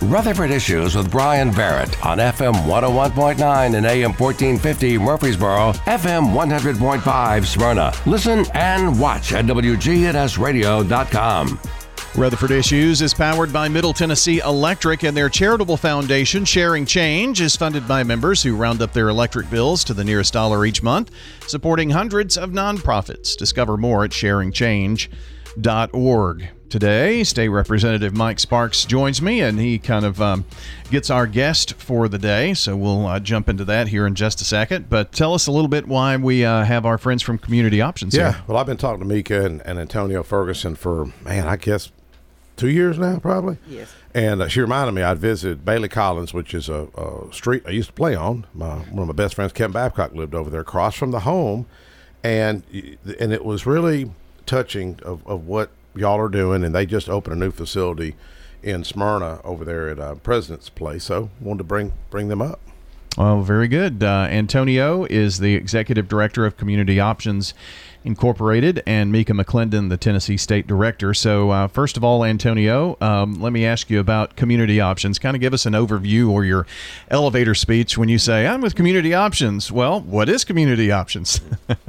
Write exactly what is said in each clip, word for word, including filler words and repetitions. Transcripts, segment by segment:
Rutherford Issues with Brian Barrett on F M one oh one point nine and A M fourteen fifty Murfreesboro, F M one hundred point five Smyrna. Listen and watch at W G N S radio dot com. Rutherford Issues is powered by Middle Tennessee Electric, and their charitable foundation, Sharing Change, is funded by members who round up their electric bills to the nearest dollar each month, supporting hundreds of nonprofits. Discover more at sharing change dot org. Today, State Representative Mike Sparks joins me, and he kind of um, gets our guest for the day, so we'll uh, jump into that here in just a second. But tell us a little bit why we uh, have our friends from Community Options yeah, here. Well, I've been talking to Mika and, and Antonio Ferguson for, man, I guess two years now, probably. Yes. And uh, she reminded me I'd visited Bailey Collins, which is a, a street I used to play on. My, one of my best friends, Kevin Babcock, lived over there across from the home, and and it was really touching of, of what y'all are doing, and they just opened a new facility in Smyrna over there at uh, President's Place, so wanted to bring bring them up. Well, very good. Uh, Antonio is the Executive Director of Community Options Incorporated, and Mika McClendon, the Tennessee State Director. So uh, first of all, Antonio, um, let me ask you about Community Options. Kind of give us an overview or your elevator speech when you say, I'm with Community Options. Well, what is Community Options?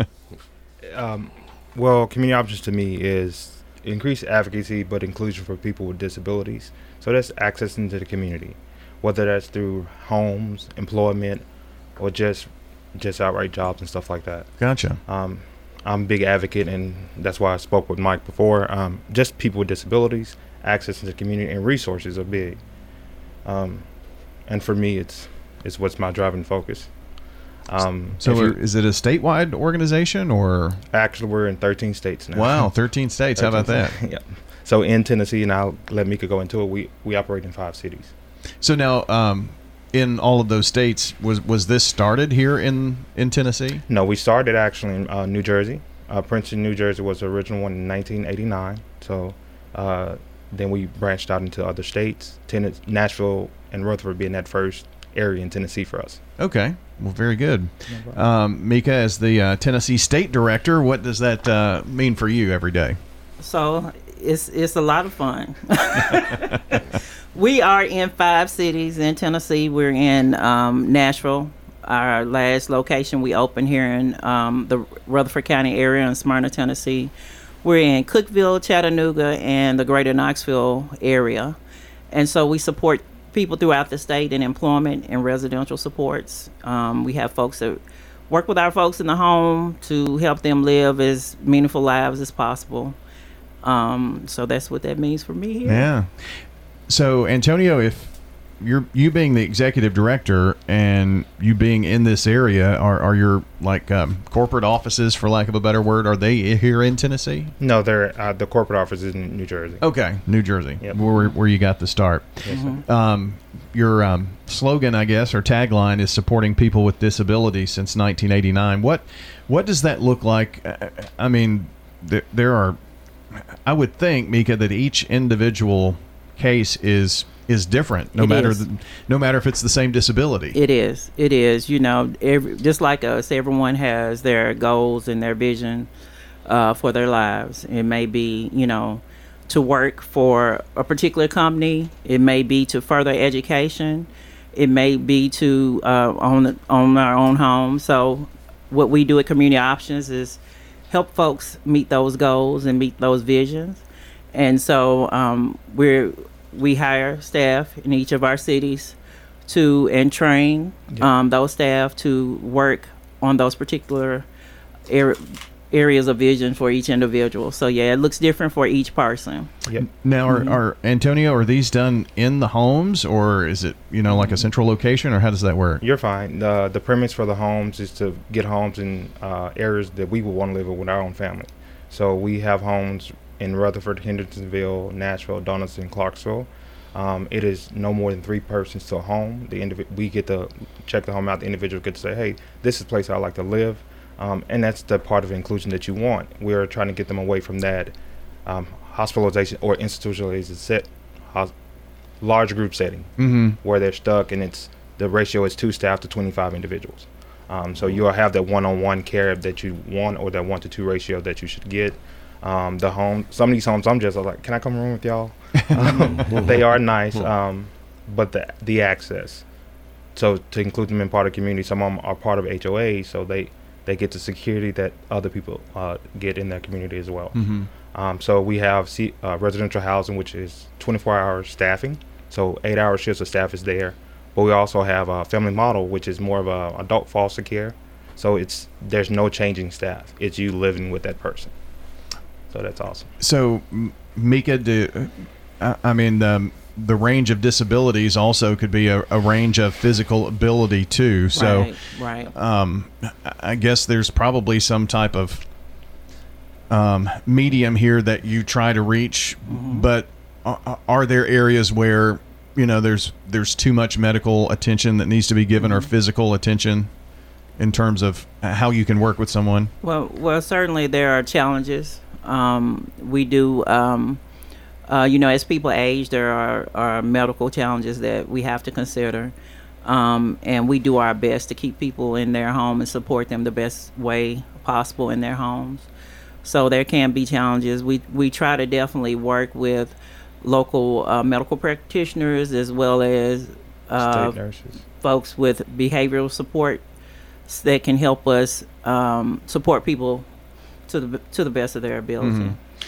um, well, Community Options to me is increased advocacy but inclusion for people with disabilities. So that's access into the community, whether that's through homes, employment, or just just outright jobs and stuff like that. Gotcha. Um, I'm a big advocate, and that's why I spoke with Mike before. Um, just people with disabilities, access into the community, and resources are big. Um, and for me, it's it's what's my driving focus. Um, so you, is it a statewide organization, or? Actually, we're in thirteen states now. Wow, thirteen states. thirteen How about that? Yeah. So in Tennessee, and I'll let Mika go into it, we, we operate in five cities. So now, um, in all of those states, was was this started here in, in Tennessee? No, we started actually in uh, New Jersey. Uh, Princeton, New Jersey was the original one in nineteen eighty-nine. So uh, then we branched out into other states, Ten- Nashville and Rutherford being that first area in Tennessee for us. Okay. Well, very good. Um, Mika, as the uh, Tennessee State Director, what does that uh, mean for you every day? So it's it's a lot of fun. We are in five cities in Tennessee. We're in um, Nashville. Our last location we opened here in um, the Rutherford County area in Smyrna, Tennessee. We're in Cookeville, Chattanooga, and the greater Knoxville area. And so we support people throughout the state in employment and residential supports. Um, we have folks that work with our folks in the home to help them live as meaningful lives as possible. Um, so that's what that means for me here. Yeah. So, Antonio, if you're you being the executive director and you being in this area, are, are your like um, corporate offices, for lack of a better word, are they here in Tennessee? No, they're uh, the corporate office is in New Jersey. Okay, New Jersey, Yep. where where you got the start. Yes, Mhm. sir. Um, your um, slogan, I guess, or tagline is supporting people with disabilities since nineteen eighty-nine. What what does that look like? Uh, I mean, there, there are. I would think, Mika, that each individual case is is different, no It matter is. the, no matter if it's the same disability. It is. It is. You know, every, just like us, everyone has their goals and their vision uh, for their lives. It may be, you know, to work for a particular company. It may be to further education. It may be to uh, own own our own home. So, what we do at Community Options is help folks meet those goals and meet those visions. And so um, we're we hire staff in each of our cities to and train Yeah. um, those staff to work on those particular er- areas of vision for each individual. So yeah, it looks different for each person. Yep. Now, are, Mhm. are Antonio, are these done in the homes, or is it, you know, like a central location, or how does that work? You're fine. The the premise for the homes is to get homes in uh, areas that we would want to live in with our own family. So we have homes in Rutherford, Hendersonville, Nashville, Donaldson, Clarksville. Um, it is no more than three persons to a home. The indiv- we get to check the home out. The individual gets to say, hey, this is a place I like to live. Um, and that's the part of inclusion that you want. We're trying to get them away from that um, hospitalization or institutionalization set, hos- large group setting Mm-hmm. where they're stuck, and it's the ratio is two staff to twenty-five individuals. Um, so you'll have that one-on-one care that you want, or that one to two ratio that you should get. Um, the home, some of these homes, I'm just like, can I come room with y'all? um, they are nice, um, but the the access. So to include them in part of the community, some of them are part of H O A, so they, they get the security that other people uh, get in their community as well. Mm-hmm. Um, so we have C, uh, residential housing, which is twenty-four hour staffing. So eight hour shifts of staff is there. But we also have a family model, which is more of a adult foster care. So it's there's no changing staff. It's you living with that person. So that's awesome. So, M- Mika, do, I, I mean, um, the range of disabilities also could be a, a range of physical ability too. So, Right, right. um, I guess there's probably some type of um, medium here that you try to reach. Mm-hmm. But are, are there areas where, you know, there's there's too much medical attention that needs to be given, or physical attention, in terms of how you can work with someone? Well, well, certainly there are challenges. Um, we do, um, uh, you know, as people age, there are, are medical challenges that we have to consider. Um, and we do our best to keep people in their home and support them the best way possible in their homes. So there can be challenges. We, we try to definitely work with local uh, medical practitioners, as well as uh, State nurses. folks with behavioral support that can help us um, support people to the to the best of their ability.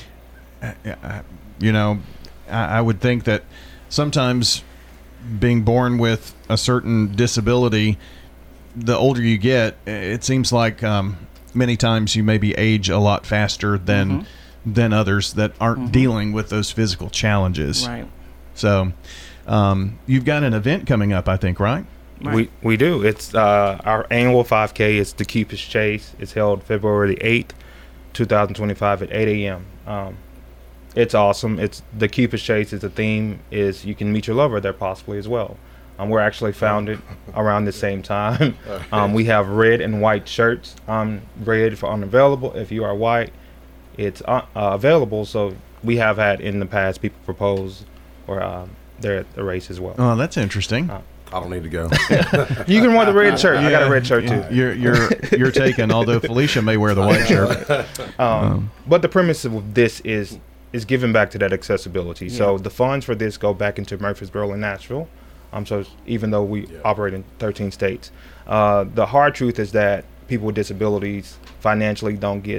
Uh, you know, I, I would think that sometimes being born with a certain disability, the older you get, it seems like um, many times you maybe age a lot faster than Mm-hmm. than others that aren't Mhm. dealing with those physical challenges. Right. So, um, you've got an event coming up, I think, right? Right. We we do. It's uh, our annual five K. It's the Cupid's Chase. It's held February the eighth, two thousand twenty-five at eight a.m. Um, it's awesome. It's the Cupid's Chase. Is the theme is you can meet your lover there possibly as well. Um, we're actually founded around the same time. Um, we have red and white shirts. Um, red for unavailable. If you are white, it's uh, uh, available. So we have had in the past people propose or um, they're at the race as well. Oh, that's interesting. Uh, I don't need to go. You can wear the red shirt. I got a red shirt Yeah, too. You're you're you're taken. Although Felicia may wear the white shirt. Um, but the premise of this is is giving back to that accessibility. So Yeah. the funds for this go back into Murfreesboro and Nashville. Um, so even though we Yeah. operate in thirteen states, uh, the hard truth is that people with disabilities financially don't get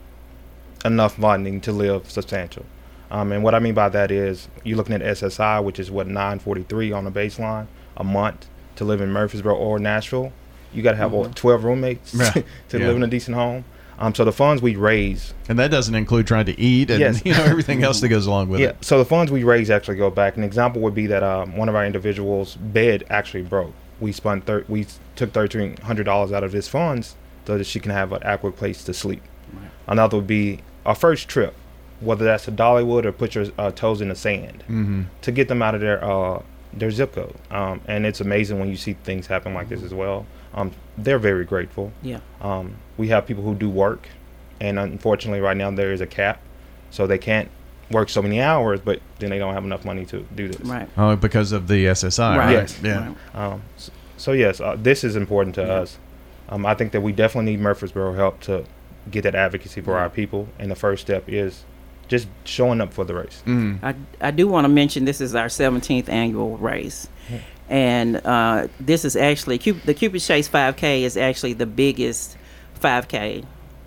enough funding to live substantial. Um, and what I mean by that is you're looking at S S I, which is what nine forty-three on the baseline a month to live in Murfreesboro or Nashville. You got to have what, twelve roommates Right. to Yeah. live in a decent home. Um, so the funds we raise, And that doesn't include trying to eat and Yes. you know everything else that goes along with yeah. it. So the funds we raise actually go back. An example would be that um, one of our individuals' bed actually broke. We spent thir- we took thirteen hundred dollars out of his funds so that she can have an adequate place to sleep. Right. Another would be our first trip, whether that's to Dollywood or put your uh, toes in the sand, Mm-hmm. to get them out of their uh, their zip code. Um, and it's amazing when you see things happen like this as well. Um, they're very grateful. Yeah. Um, we have people who do work, and unfortunately, right now there is a cap, so they can't work so many hours, but then they don't have enough money to do this. Right. Oh, because of the S S I, Right. right? Yes. Yeah. Right. Um, so, so yes, uh, this is important to Yeah. us. Um, I think that we definitely need Murfreesboro help to get that advocacy for Yeah. our people, and the first step is just showing up for the race. Mm. I, I do want to mention this is our seventeenth annual race. And uh, this is actually, Cup- the Cupid's Chase five K is actually the biggest five K.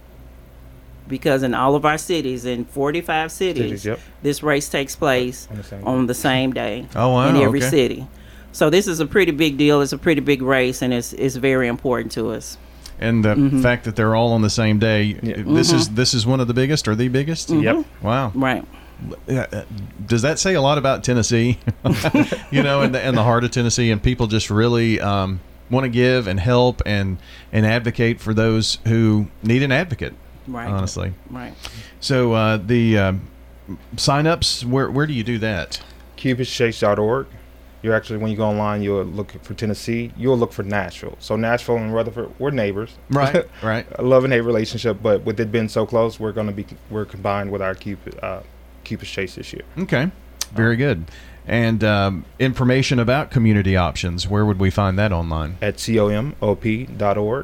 Because in all of our cities, in forty-five cities, Cities, yep. this race takes place On the same on the same day Oh, wow. in every okay. city. So this is a pretty big deal. It's a pretty big race, and it's it's very important to us. And the Mhm. fact that they're all on the same day, Yeah. this is Mhm. this is one of the biggest or the biggest. Mhm. Yep. Wow. Right. Yeah, uh, Does that say a lot about Tennessee? You know, and the, and the heart of Tennessee, and people just really um, want to give and help and and advocate for those who need an advocate. Right. Honestly. Right. So uh, the um, sign-ups, where where do you do that? Cupids Chase dot org. You're actually, when you go online, you'll look for Tennessee. You'll look for Nashville. So Nashville and Rutherford, we're neighbors. Right. Right. A love and hate relationship, but with it being so close, we're going to be we're combined with our Cupid uh, Cupid's Chase this year. Okay. Very good. And um, information about community options, where would we find that online? At com op dot org.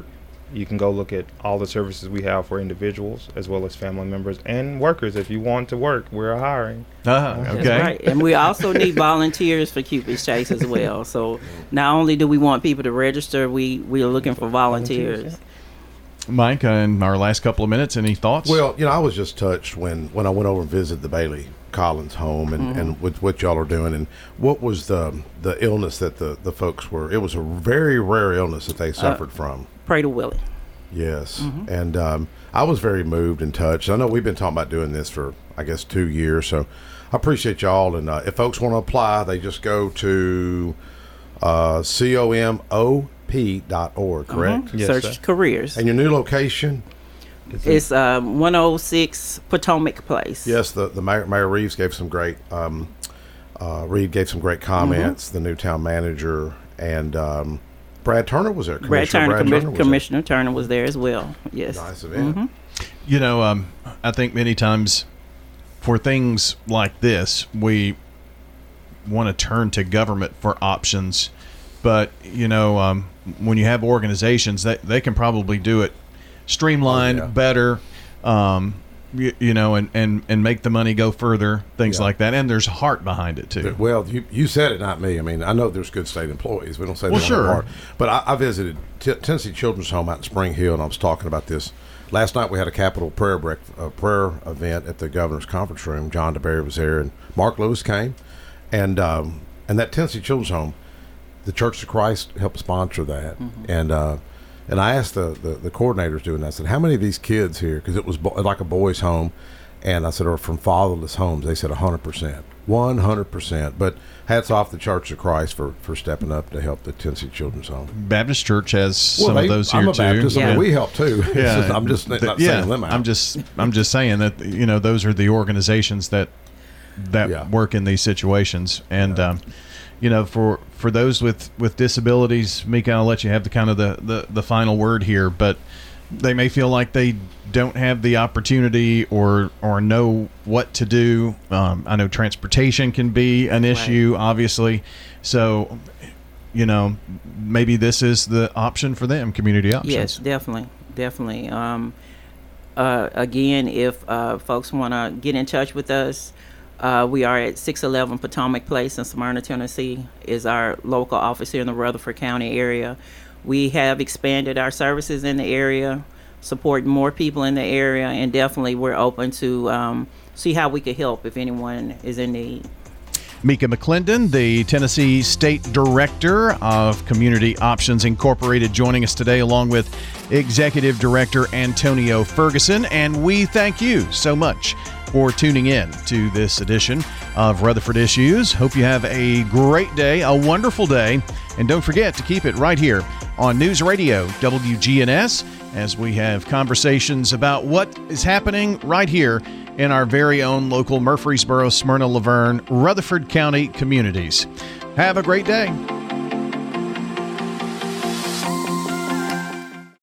You can go look at all the services we have for individuals as well as family members and workers. If you want to work, we're hiring. Uh, okay. That's right. And we also need volunteers for Cupid's Chase as well. So not only do we want people to register, we, we are looking for volunteers. Mike, uh, in our last couple of minutes, any thoughts? Well, you know, I was just touched when, when I went over and visited the Bailey Collins home and, Mm-hmm. and with what y'all are doing and what was the the illness that the, the folks were. It was a very rare illness that they suffered uh, from. Prader-Willi. Yes. Mm-hmm. And um, I was very moved and touched. I know we've been talking about doing this for, I guess, two years. So I appreciate y'all. And uh, if folks want to apply, they just go to uh, C O M O P dot org, correct? Mm-hmm. Yes, Search sir. careers. And your new location? It's um, one oh six Potomac Place. Yes, the, the Mayor, Mayor Reeves gave some great, um, uh, Reed gave some great comments, mm-hmm. the new town manager, and um, Brad Turner was there. Brad Turner, Brad Commi- Turner was Commissioner there. Turner was there as well. Yes. Nice event. Mm-hmm. You know, um, I think many times for things like this, we want to turn to government for options. But, you know, um, when you have organizations, they, they can probably do it streamlined, oh, yeah. better, um, you, you know, and, and, and make the money go further, things yeah. like that. And there's heart behind it, too. Well, you, you said it, not me. I mean, I know there's good state employees. We don't say well, that sure. heart. But I, I visited T- Tennessee Children's Home out in Spring Hill, and I was talking about this. Last night we had a Capitol prayer break, uh, prayer event at the governor's conference room. John DeBerry was there, and Mark Lewis came. And um, and that Tennessee Children's Home, the Church of Christ helped sponsor that. Mm-hmm. And uh, and I asked the, the, the coordinators doing that, I said, how many of these kids here, because it was bo- like a boys' home, and I said, are from fatherless homes? They said one hundred percent. one hundred percent. But hats off the Church of Christ for, for stepping up to help the Tennessee Children's Home. Baptist Church has well, some they, of those I'm here, a Baptist, too. I mean, Yeah. we help, too. Yeah. just, I'm just not The- saying them out. I'm just, I'm just saying that, you know, those are the organizations that that Yeah. work in these situations. And, um, you know, for, for those with, with disabilities, Mika, I'll let you have the kind of the, the, the final word here, but they may feel like they don't have the opportunity or or know what to do. Um, I know transportation can be an issue, right. obviously. So, you know, maybe this is the option for them, community options. Yes, definitely, definitely. Um, uh, again, if uh, folks want to get in touch with us, Uh, we are at six eleven Potomac Place in Smyrna, Tennessee, is our local office here in the Rutherford County area. We have expanded our services in the area, supporting more people in the area, and definitely we're open to um, see how we could help if anyone is in need. Mika McClendon, the Tennessee State Director of Community Options Incorporated, joining us today, along with Executive Director Antonio Ferguson. And we thank you so much for tuning in to this edition of Rutherford Issues. Hope you have a great day, a wonderful day. And don't forget to keep it right here on News Radio W G N S as we have conversations about what is happening right here in our very own local Murfreesboro, Smyrna, Laverne, Rutherford County communities. Have a great day.